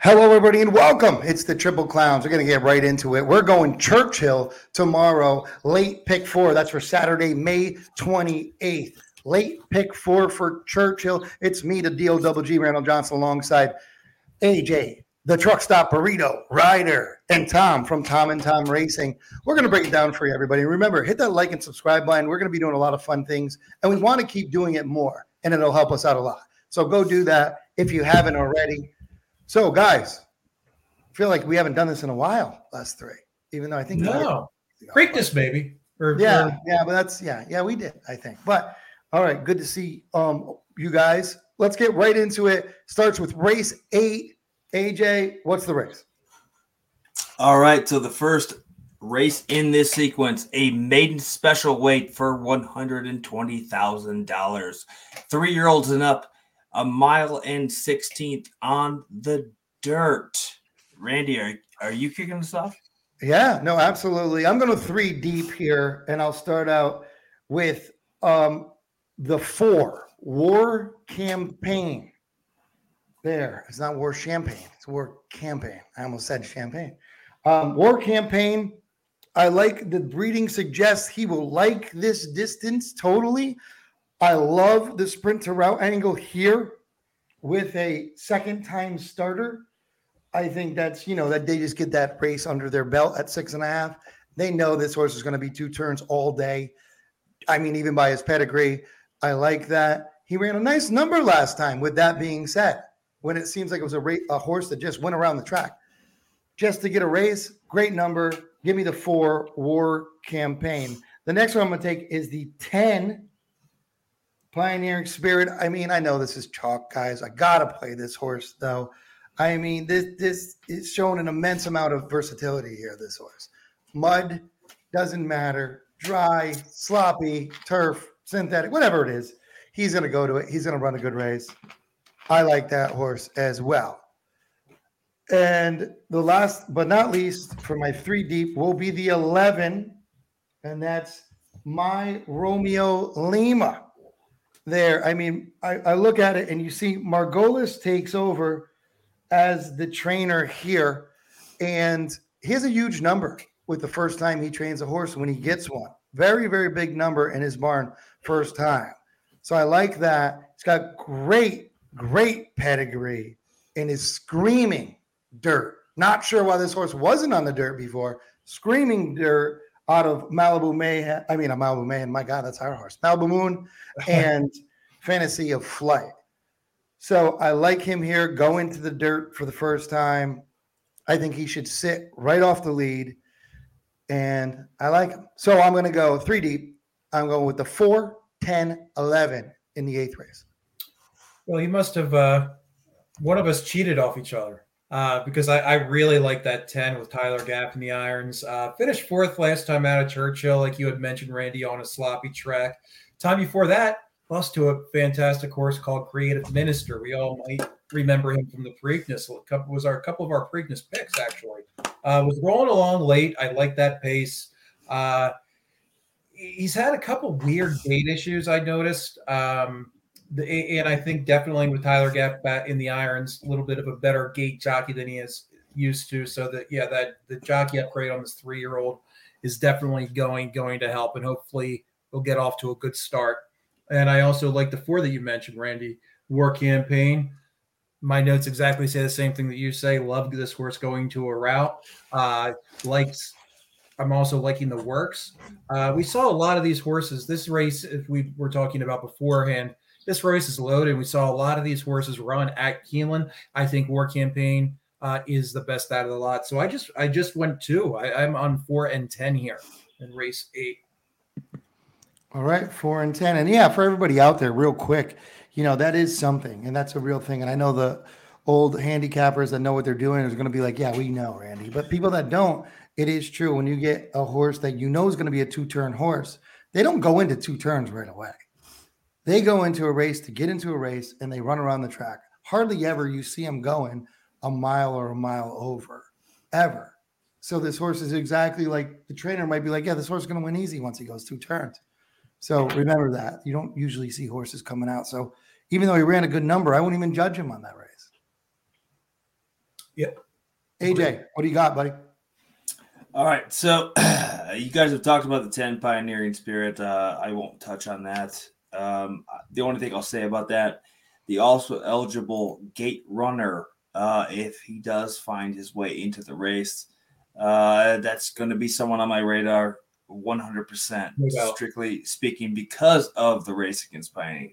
Hello, everybody, and welcome. It's the Triple Clowns. We're going to get right into it. We're going Churchill tomorrow, late pick 4. That's for Saturday, May 28th. Late pick 4 for Churchill. It's me, the DOGG, Randall Johnson, alongside AJ, the Truck Stop Burrito, Ryder, and Tom from Tom and Tom Racing. We're going to break it down for you, everybody. Remember, hit that like and subscribe button. We're going to be doing a lot of fun things, and we want to keep doing it more, and it'll help us out a lot. So go do that if you haven't already. So, guys, I feel like we haven't done this in a while, us three, even though I think Preakness, maybe. But we did, I think. But all right, good to see you guys. Let's get right into it. Starts with race 8. AJ, what's the race? All right, so the first race in this sequence, a maiden special weight for $120,000. 3-year-olds and up. 1.16 miles on the dirt. Randy, are you kicking us off? Yeah, no, absolutely. I'm going to 3 deep here, and I'll start out with the 4, War Campaign. There, it's not War Champagne, it's War Campaign. I almost said champagne. War Campaign, I like the breeding suggests he will like this distance totally. I love the sprint to route angle here with a second-time starter. I think that's, that they just get that race under their belt at 6.5. They know this horse is going to be 2 turns all day. I mean, even by his pedigree, I like that. He ran a nice number last time, with that being said, when it seems like it was a horse that just went around the track. Just to get a race, great number. Give me the 4, War Campaign. The next one I'm going to take is the 10, Pioneering Spirit. I mean, I know this is chalk, guys. I got to play this horse, though. I mean, this is showing an immense amount of versatility here, this horse. Mud, doesn't matter. Dry, sloppy, turf, synthetic, whatever it is. He's going to go to it. He's going to run a good race. I like that horse as well. And the last but not least for my 3 deep will be the 11, and that's My Romeo Lima. There, I mean, I look at it and you see Margolis takes over as the trainer here, and he has a huge number with the first time he trains a horse when he gets one. Very, very big number in his barn first time. So I like that. He's got great pedigree and is screaming dirt. Not sure why this horse wasn't on the dirt before. Screaming dirt out of Malibu Mayhem. I mean, Malibu Mayhem. My God, that's our horse. Malibu Moon and Fantasy of Flight. So I like him here. Go into the dirt for the first time. I think he should sit right off the lead, and I like him. So I'm going to go 3 deep. I'm going with the 4, 10, 11 in the 8th race. Well, he must have one of us cheated off each other because I really like that 10 with Tyler Gaff in the irons. Finished 4th last time out at Churchill, like you had mentioned, Randy, on a sloppy track. Time before that, lost to a fantastic horse called Creative Minister. We all might remember him from the Preakness. Was our couple of our Preakness picks, actually. Was rolling along late. I like that pace. He's had a couple weird gait issues, I noticed. And I think definitely with Tyler Gaff back in the irons, a little bit of a better gait jockey than he is used to. So that the jockey upgrade on this 3-year-old is definitely going to help, and hopefully we'll get off to a good start. And I also like the 4 that you mentioned, Randy, War Campaign. My notes exactly say the same thing that you say. Love this horse going to a route. I'm also liking the works. We saw a lot of these horses. This race, if we were talking about beforehand, this race is loaded. We saw a lot of these horses run at Keeneland. I think War Campaign is the best out of the lot. So I just went 2. I'm on 4 and 10 here in race 8. All right, 4 and 10. And yeah, for everybody out there, real quick, that is something, and that's a real thing. And I know the old handicappers that know what they're doing is going to be like, yeah, we know, Randy. But people that don't, it is true. When you get a horse that you know is going to be a 2-turn horse, they don't go into 2 turns right away. They go into a race to get into a race, and they run around the track. Hardly ever you see them going a mile or a mile over, ever. So this horse is exactly like the trainer might be like, yeah, this horse is going to win easy once he goes 2 turns. So remember that. You don't usually see horses coming out. So even though he ran a good number, I wouldn't even judge him on that race. Yep. AJ, what do you got, buddy? All right, so you guys have talked about the 10 Pioneering Spirit. I won't touch on that. The only thing I'll say about that, the also eligible Gate Runner, if he does find his way into the race, that's going to be someone on my radar 100%, No doubt. strictly speaking, because of the race against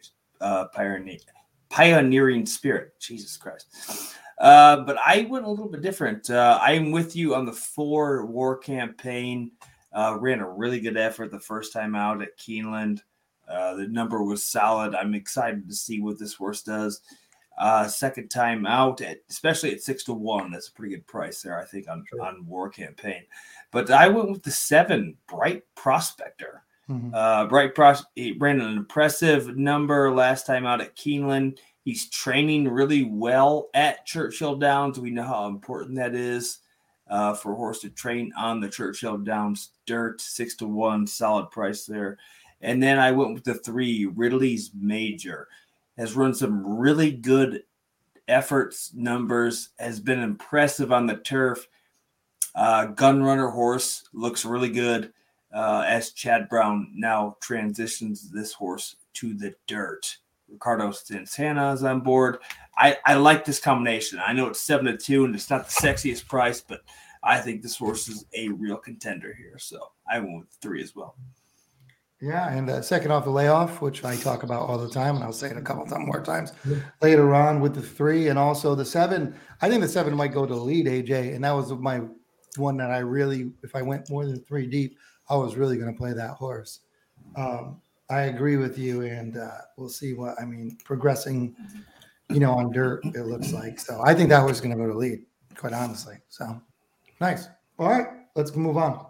Pioneering Spirit. Jesus Christ. But I went a little bit different. I'm with you on the 4 War Campaign. Ran a really good effort the first time out at Keeneland. The number was solid. I'm excited to see what this horse does. Second time out, especially at 6-1. That's a pretty good price there, I think, on War Campaign. But I went with the 7 Bright Prospector. Mm-hmm. He ran an impressive number last time out at Keeneland. He's training really well at Churchill Downs. We know how important that is for a horse to train on the Churchill Downs dirt. 6-1, solid price there. And then I went with the 3 Ridley's Major. Has run some really good efforts, numbers, has been impressive on the turf. Gun Runner horse looks really good as Chad Brown now transitions this horse to the dirt. Ricardo Santana is on board. I like this combination. I know it's 7-2 and it's not the sexiest price, but I think this horse is a real contender here. So I went with 3 as well. Yeah, and second off the layoff, which I talk about all the time, and I'll say it a couple more times later on with the 3 and also the 7. I think the 7 might go to the lead, AJ, and that was my one that I really, if I went more than 3 deep, I was really going to play that horse. I agree with you, and we'll see progressing, on dirt, it looks like. So I think that was going to go to lead, quite honestly. So nice. All right, let's move on.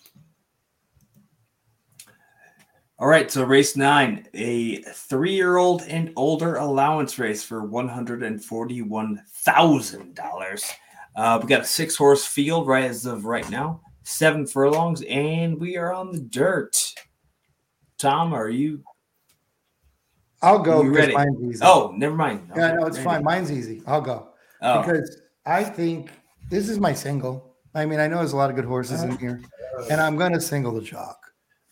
All right, so race 9, a 3-year-old and older allowance race for $141,000. We got a 6-horse field right as of right now, 7 furlongs, and we are on the dirt. Tom, are you? I'll go. You ready? Mine's easy. Oh, never mind. Yeah, no, it's fine. Mine's easy. I'll go because I think this is my single. I mean, I know there's a lot of good horses in here, and I'm going to single the chalk.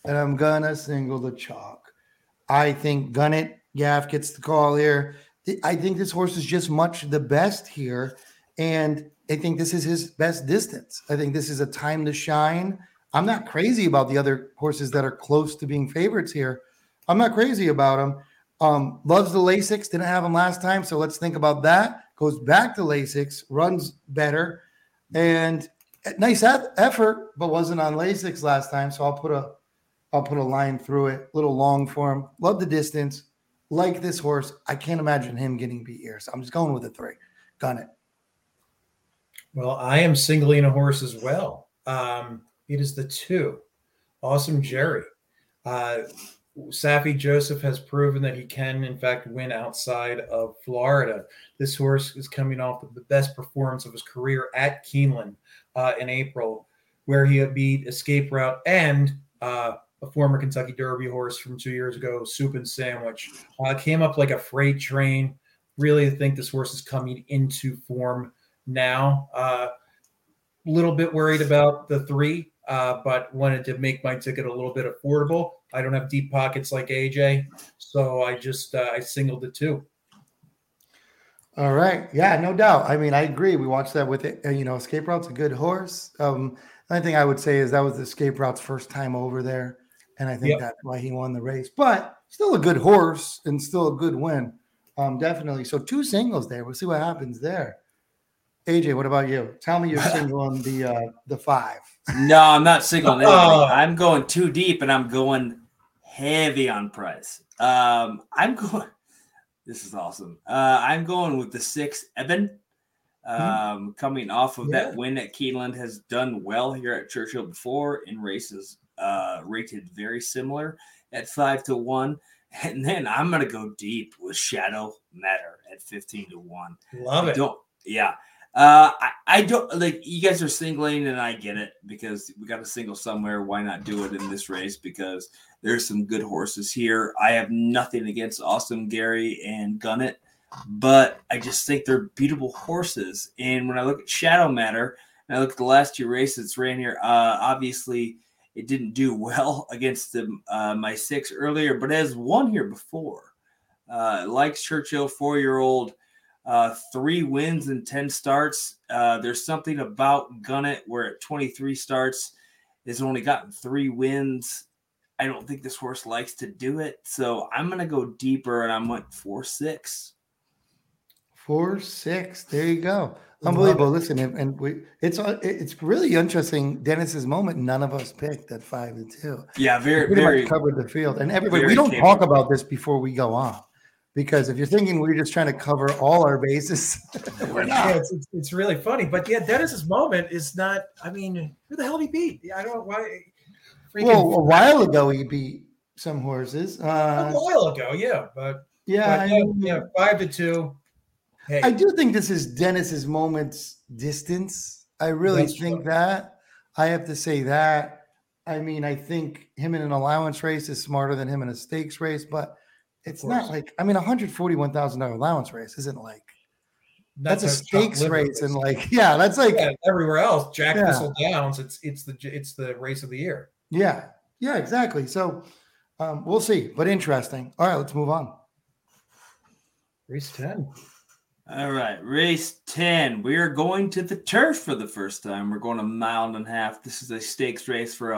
I think Gunnet Gaff gets the call here. I think this horse is just much the best here, and I think this is his best distance. I think this is a time to shine. I'm not crazy about the other horses that are close to being favorites here. I'm not crazy about them. Loves the Lasix. Didn't have him last time, so let's think about that. Goes back to Lasix, runs better, and nice effort, but wasn't on Lasix last time. So I'll put a line through it. A little long for him. Love the distance. Like this horse. I can't imagine him getting beat here. So I'm just going with a 3. Gun it. Well, I am singling a horse as well. It is the 2. Awesome Jerry. Safi Joseph has proven that he can, in fact, win outside of Florida. This horse is coming off of the best performance of his career at Keeneland in April, where he had beat Escape Route and a former Kentucky Derby horse from 2 years ago, Soup and Sandwich. Came up like a freight train. Really think this horse is coming into form now. A little bit worried about the 3, but wanted to make my ticket a little bit affordable. I don't have deep pockets like AJ, so I just I singled the 2. All right. Yeah, no doubt. I mean, I agree. We watched that with it. Escape Route's a good horse. The only thing I would say is that was Escape Route's first time over there, and I think that's why he won the race. But still a good horse and still a good win. Definitely. So 2 singles there. We'll see what happens there. AJ, what about you? Tell me you're singling the 5. No, I'm not singling anything. I'm going too deep, and I'm going heavy on price. This is awesome. I'm going with the 6, Eben. Coming off of that win at Keeneland, has done well here at Churchill before in races rated very similar at 5-1. And then I'm going to go deep with Shadow Matter at 15-1. Love it. I don't like you guys are singling, and I get it because we got to single somewhere. Why not do it in this race? Because there's some good horses here. I have nothing against Awesome Gary and Gunnet. but I just think they're beatable horses. And when I look at Shadow Matter, and I look at the last 2 races it's ran here, obviously it didn't do well against my 6 earlier, but it has won here before. Likes Churchill, 4-year-old, 3 wins in 10 starts. There's something about Gunnett where at 23 starts has only gotten 3 wins. I don't think this horse likes to do it, so I'm going to go deeper, and I'm at 4-6. 4-6. There you go. Unbelievable. Listen, it's really interesting. Dennis's moment. None of us picked at 5-2. Yeah, Pretty very much covered the field. And everybody, we very don't capable. talk about this before we go on, because if you're thinking we're just trying to cover all our bases, we're not. Yeah, it's really funny. But yeah, Dennis's moment is not. I mean, who the hell did he beat? Yeah, I don't know why. Well, a while ago he beat some horses. A while ago, yeah, but yeah, but I mean, 5-2. Hey, I do think this is Dennis's moment's distance. I really That's think true. that. I have to say that. I mean, I think him in an allowance race is smarter than him in a stakes race, but it's not course. like, I mean, $141,000 allowance race isn't like, that's a Chuck stakes Liver race. And like, yeah, that's like, yeah, everywhere else, Jack Yeah. Thistle Downs. It's the race of the year. yeah, exactly. So we'll see, but interesting. All right, let's move on. Race 10. All right, race 10. We are going to the turf for the first time. We're going 1.5 miles. This is a stakes race for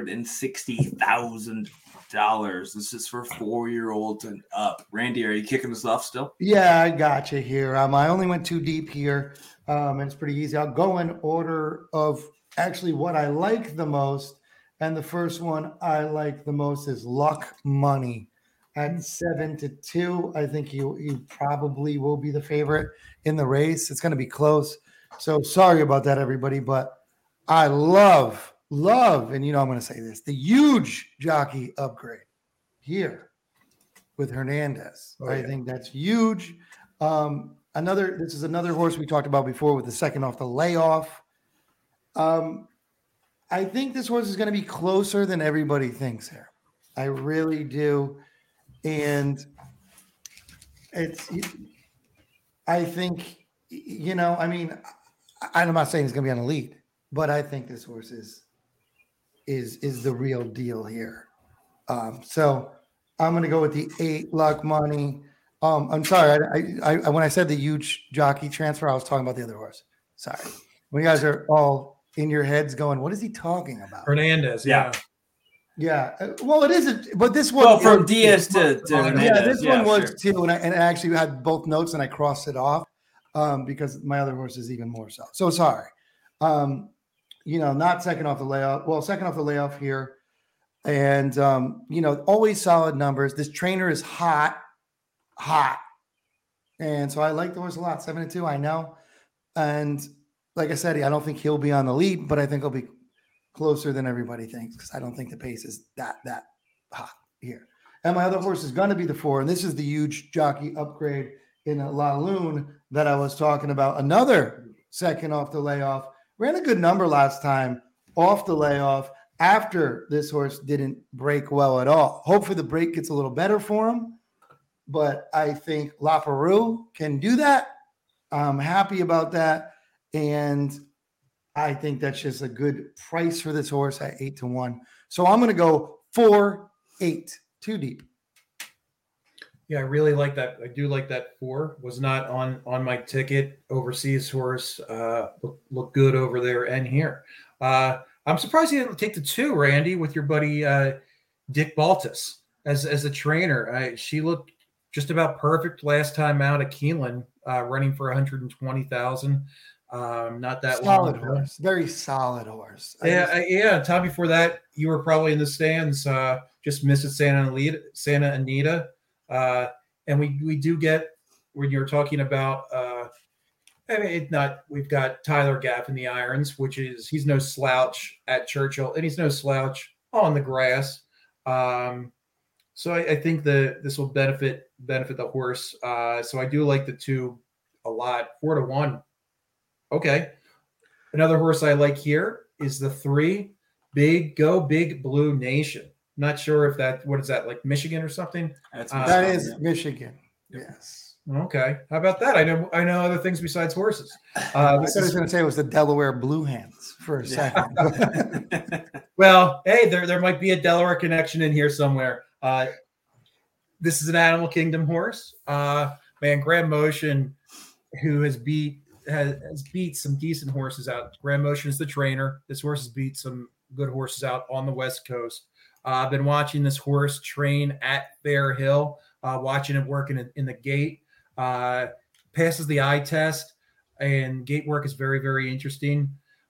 $160,000. This is for 4-year-olds and up. Randy, are you kicking us off still? Yeah, I got you here. I only went 2 deep here, and it's pretty easy. I'll go in order of actually what I like the most, and the first one I like the most is Luck Money at 7-2. I think he probably will be the favorite in the race. It's going to be close. So sorry about that, everybody, but I love, and I'm going to say this, the huge jockey upgrade here with Hernandez. Oh, I yeah. think that's huge. This is another horse we talked about before with the second off the layoff. I think this horse is going to be closer than everybody thinks here. I really do. And I think, I mean, I'm not saying it's going to be on the lead, but I think this horse is the real deal here. So I'm going to go with the 8 Luck Money. I'm sorry. I when I said the huge jockey transfer, I was talking about the other horse. Sorry. When you guys are all in your heads going, what is he talking about? Hernandez. Yeah. Yeah. Well, it isn't, but this one. Well, from Diaz to Hernandez. Yeah, this one was sure. too. And I actually had both notes and I crossed it off because my other horse is even more so. So sorry. Not second off the layoff. Well, second off the layoff here. And, always solid numbers. This trainer is hot. And so I like the horse a lot. 7-2, I know. And like I said, I don't think he'll be on the lead, but I think he'll be closer than everybody thinks because I don't think the pace is that hot here. And my other horse is going to be the 4, and this is the huge jockey upgrade in La Lune that I was talking about. Another second off the layoff. Ran a good number last time off the layoff after this horse didn't break well at all. Hopefully the break gets a little better for him, but I think La Peru can do that. I'm happy about that, and I think that's just a good price for this horse at 8-1. So I'm going to go 4-8, 2 deep. Yeah, I really like that. I do like that 4. Was not on my ticket. Overseas horse look good over there and here. I'm surprised you didn't take the 2, Randy, with your buddy Dick Baltus as a trainer. She looked just about perfect last time out at Keeneland, running for 120,000. Not that solid long. Horse, very solid horse. Yeah. Time before that, you were probably in the stands. Just missed at Santa Anita. And we do get when you're talking about. We've got Tyler Gaff in the irons, which is he's no slouch at Churchill, and he's no slouch on the grass. So I think this will benefit the horse. So I do like the 2 a lot. 4-1. Okay. Another horse I like here is the 3, Big Blue Nation. Not sure if what is that, like Michigan or something? That's that is Michigan. Yes. Okay, how about that? I know other things besides horses. I thought I was going to say it was the Delaware Blue Hands for a second. Well, hey, there might be a Delaware connection in here somewhere. This is an Animal Kingdom horse. Man, Grand Motion, who has beat some decent horses out. Grand Motion is the trainer. This horse has beat some good horses out on the West Coast. I've been watching this horse train at Fair Hill, watching it work in the gate. Passes the eye test, and gate work is very, very interesting.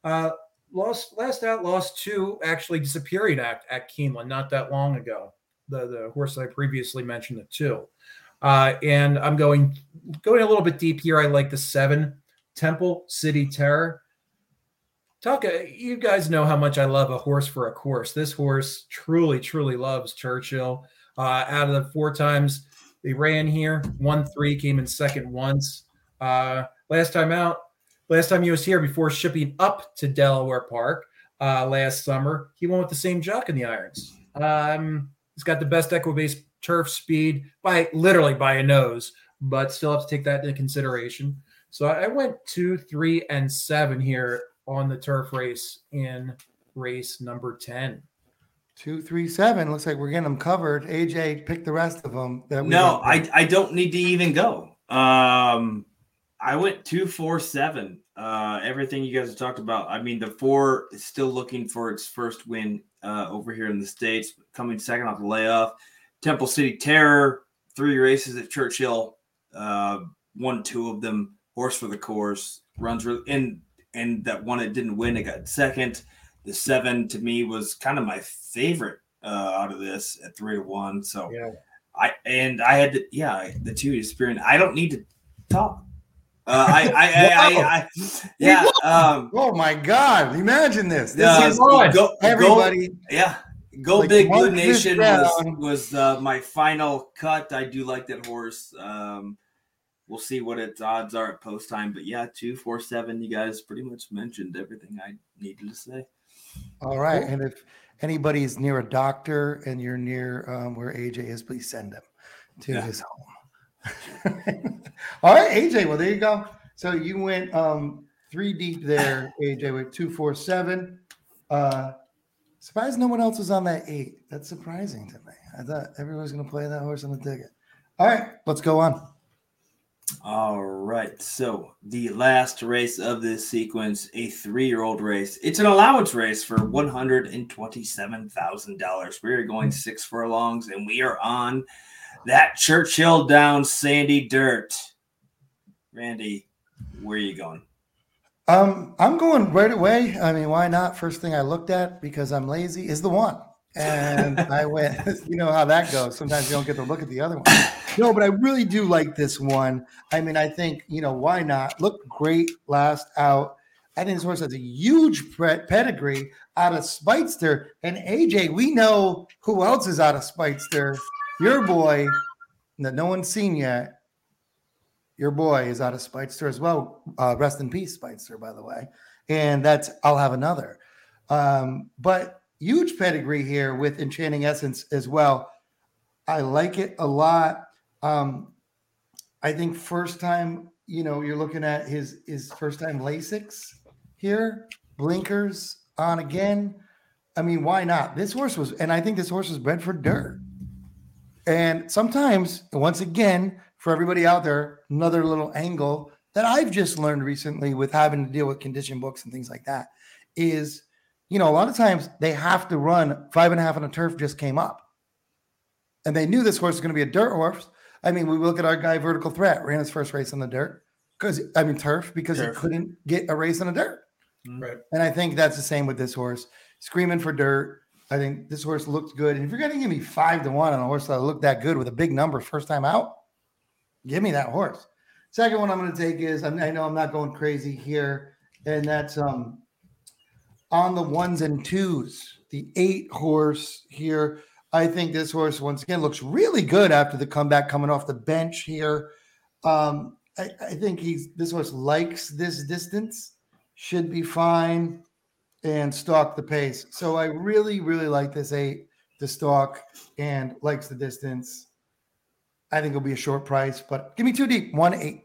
Lost two actually disappearing at Keeneland not that long ago. The horse I previously mentioned, the two. And I'm going a little bit deep here. I like the 7, Temple City Terror. You guys know how much I love a horse for a course. This horse truly, truly loves Churchill. Out of the 4 times they ran here, won 3, came in second once. Last time he was here before shipping up to Delaware Park last summer, he won with the same jock in the irons. He's got the best Equibase turf speed by a nose, but still have to take that into consideration. So I went 2, 3, and 7 here on the turf race in race number 10. 2, 3, 7. Looks like we're getting them covered. AJ, pick the rest of them. No, I don't need to even go. I went 2, 4, 7. Everything you guys have talked about. I mean, the 4 is still looking for its first win over here in the States, coming second off the layoff. Temple City Terror, 3 races at Churchill, won 2 of them. Horse for the course, runs really, and that one it didn't win, it got second. The 7 to me was kind of my favorite out of this at 3-1. So yeah. I had the 2 experience. I don't need to talk. Oh my God! Imagine this. Everybody. Go like Big Blue Nation down. was my final cut. I do like that horse. We'll see what its odds are at post time, but 2, 4, 7. You guys pretty much mentioned everything I needed to say. All right, cool. And if anybody's near a doctor and you're near where AJ is, please send him to his home. All right, AJ. Well, there you go. So you went 3 deep there, AJ, with 2, 4, 7. Surprised no one else was on that 8. That's surprising to me. I thought everyone was going to play that horse on the ticket. All right, let's go on. All right. So the last race of this sequence, a 3-year-old race. It's an allowance race for $127,000. We are going 6 furlongs, and we are on that Churchill Downs sandy dirt. Randy, where are you going? I'm going right away. I mean, why not? First thing I looked at, because I'm lazy, is the 1. And I went, you know how that goes. Sometimes you don't get to look at the other one. No, but I really do like this one. I mean, I think, why not? Looked great last out. I think this horse has a huge pedigree out of Speightster. And AJ, we know who else is out of Speightster. Your boy, that no one's seen yet. Your boy is out of Speightster as well. Rest in peace, Speightster, by the way. And that's I'll Have Another. But huge pedigree here with Enchanting Essence as well. I like it a lot. I think first time, you're looking at his first time Lasix here, blinkers on again. I mean, why not? I think this horse was bred for dirt. And sometimes, once again, for everybody out there, another little angle that I've just learned recently with having to deal with condition books and things like that is, a lot of times they have to run 5.5 on a turf just came up. And they knew this horse was going to be a dirt horse. I mean, we look at our guy, Vertical Threat, ran his first race on the dirt turf because he couldn't get a race on the dirt. Right. And I think that's the same with this horse. Screaming for dirt. I think this horse looked good. And if you're going to give me 5-1 on a horse that looked that good with a big number first time out, give me that horse. Second one I'm going to take is, I know I'm not going crazy here, and that's on the 1s and 2s, the 8 horse here. I think this horse, once again, looks really good after the comeback coming off the bench here. I think this horse likes this distance, should be fine, and stalk the pace. So I really, really like this 8 to stalk and likes the distance. I think it'll be a short price, but give me 2 deep, 1-8.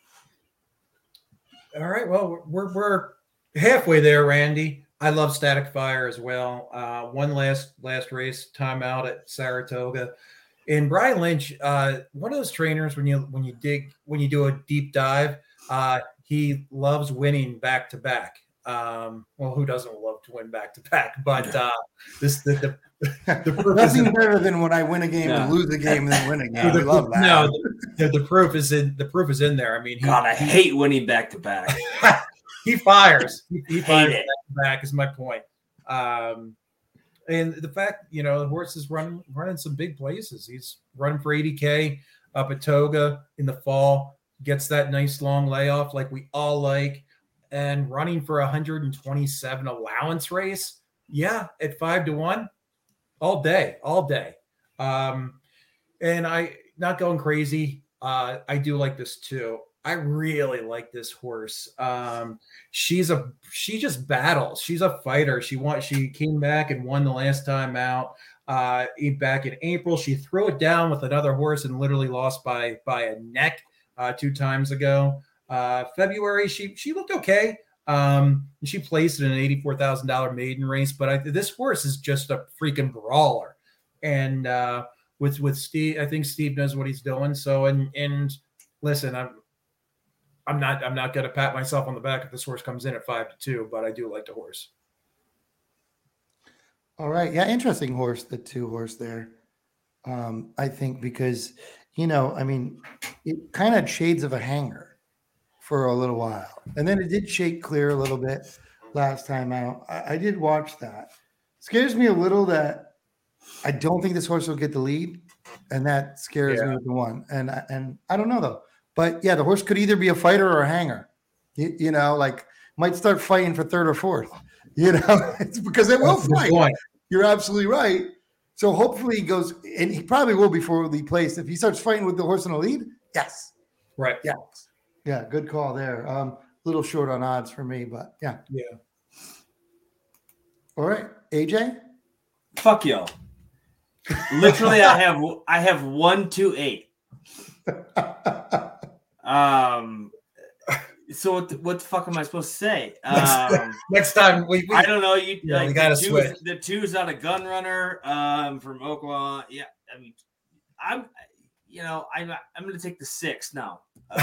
All right. Well, we're halfway there, Randy. I love Static Fire as well. One last race timeout at Saratoga, and Brian Lynch, one of those trainers when you do a deep dive, he loves winning back to back. Well, who doesn't love to win back to back? But the nothing better than when I win a game and lose a game and then win a game. I love that. No, the proof is in. The proof is in there. I mean, I hate winning back to back. He fires. He fires back to back. Is my point. And the fact, the horse is running some big places. He's running for 80K up at Toga in the fall. Gets that nice long layoff like we all like, and running for 127 allowance race. Yeah, at 5-1. All day. And I not going crazy. I do like this too. I really like this horse. She just battles. She's a fighter. She came back and won the last time out. Back in April, she threw it down with another horse and literally lost by a neck 2 times ago. February, she looked okay. She placed in an $84,000 maiden race, but this horse is just a freaking brawler. And with Steve, I think Steve knows what he's doing. So and listen, I'm not going to pat myself on the back if this horse comes in at 5-2, but I do like the horse. All right, yeah, interesting horse, the 2 horse there. I think because it kind of shades of a hanger for a little while. And then it did shake clear a little bit last time out. I did watch that. Scares me a little that I don't think this horse will get the lead. And that scares me with the 1. And I don't know though. But yeah, the horse could either be a fighter or a hanger. Might start fighting for 3rd or 4th. It's because it will fight. You're absolutely right. So hopefully he goes, and he probably will before he plays. If he starts fighting with the horse in the lead, yes. Right. Yes. Yeah, good call there. Little short on odds for me, but yeah. Yeah. All right, AJ. Fuck y'all. Literally, I have 1-8. So what the fuck am I supposed to say? Next time we I don't know. we gotta switch. The 2's on a gun runner from Oklahoma. Yeah, I mean, I'm going to take the 6 now.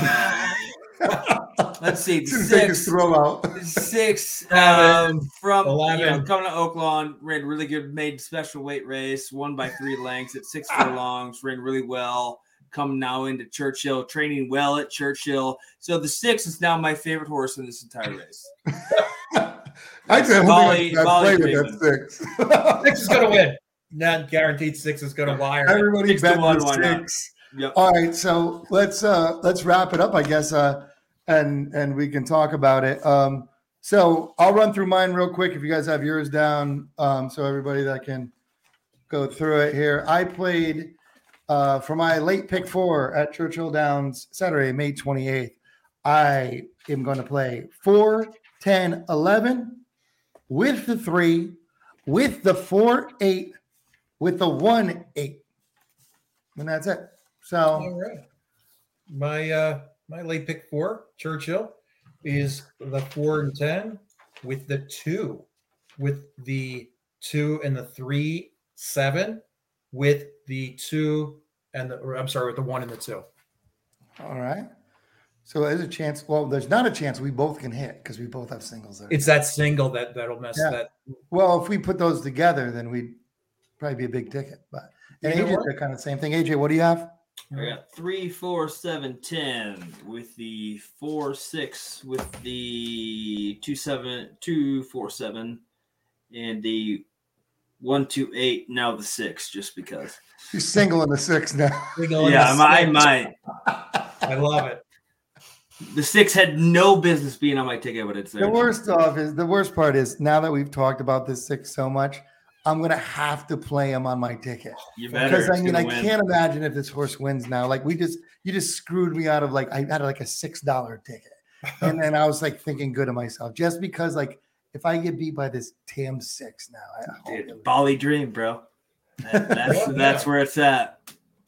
Let's see. The 6 throw out. 6 from coming to Oakland, ran really good, made special weight race, won by 3 lengths at 6 furlongs, ran really well. Come now into Churchill, training well at Churchill. So the 6 is now my favorite horse in this entire race. I think play with that 6. 6 is going to win. Not guaranteed 6 is going to wire. Everybody bet 1, 6. Yep. All right, so let's wrap it up, I guess, and we can talk about it. So I'll run through mine real quick if you guys have yours down, so everybody that can go through it here. I played for my late pick 4 at Churchill Downs Saturday, May 28th. I am going to play 4, 10, 11 with the 3, with the 4, 8, with the 1, 8, and that's it. So, all right. My late pick 4, Churchill, is the 4 and 10 with the 2, with the 2 and the 3, 7, with the 2 and the with the 1 and the 2. All right. So there's a chance. Well, there's not a chance we both can hit because we both have singles there. It's that single that'll mess that. Well, if we put those together, then we'd probably be a big ticket. But and AJ did kind of the same thing. AJ, what do you have? I got 3, 4, 7, 10 with the 4, 6 with the 2, 7, 2, 4, 7, and the 1, 2, 8. Now the 6, just because. You're single in the 6 now. Yeah, I might. I love it. The 6 had no business being on my ticket, but it's there. The worst part is now that we've talked about this 6 so much, I'm gonna have to play him on my ticket. You better. Because I can't imagine if this horse wins now. Like you just screwed me out of I had a $6 ticket, and then I was thinking good of myself just because if I get beat by this Tam 6 now, Bali dream, bro. That's where it's at.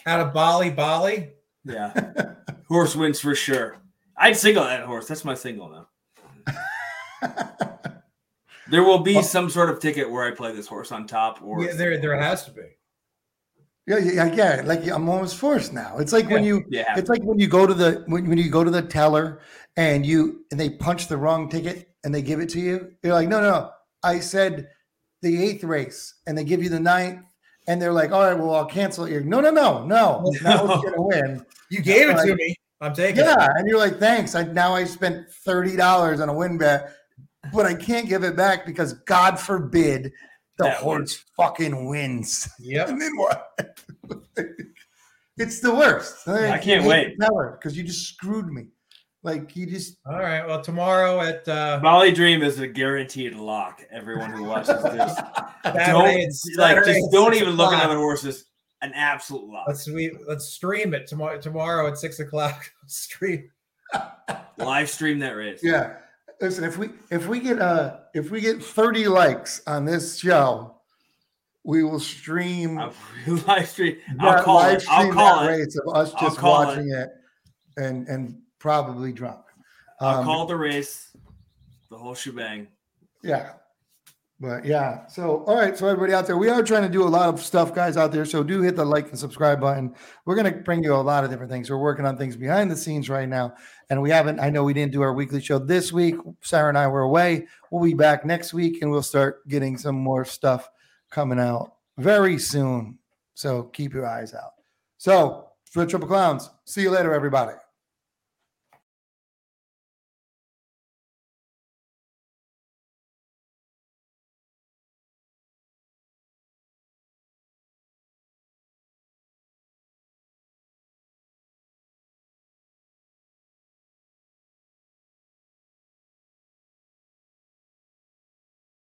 Out of Bali. Yeah. Horse wins for sure. I'd single that horse. That's my single now. There will be some sort of ticket where I play this horse on top. Or Yeah, there has to be. Yeah. Like I'm almost forced now. It's like when you, Yeah. it's like when you go to the when you go to the teller and they punch the wrong ticket and they give it to you. You're like, no. I said the 8th race, and they give you the 9th, and they're like, all right, well, I'll cancel it. You're, no. Now it's gonna win. You gave it to me. I'm taking it. Yeah, and you're like, thanks. Now I spent $30 on a win bet, but I can't give it back because God forbid the horse fucking wins. Yep. And then what? It's the worst. I can't wait. Because you just screwed me. Like you just. All right. Well, tomorrow at Molly Dream is a guaranteed lock. Everyone who watches this, don't even look at other horses. An absolute lock. Let's stream it tomorrow at 6:00. Stream. Live stream that race. Yeah. Listen, if we get 30 likes on this show, we will stream live stream. I'll call it. Race of us just watching it and probably drunk. I'll call the race, the whole shebang. Yeah. But yeah. So, all right. So everybody out there, we are trying to do a lot of stuff, guys, out there. So do hit the like and subscribe button. We're going to bring you a lot of different things. We're working on things behind the scenes right now. And I know we didn't do our weekly show this week. Sarah and I were away. We'll be back next week and we'll start getting some more stuff coming out very soon. So keep your eyes out. So for the Triple Clowns, see you later, everybody.